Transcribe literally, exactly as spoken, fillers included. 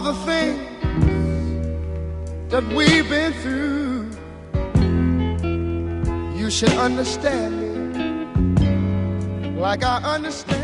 all the things that we've been through. You should understand me like I understand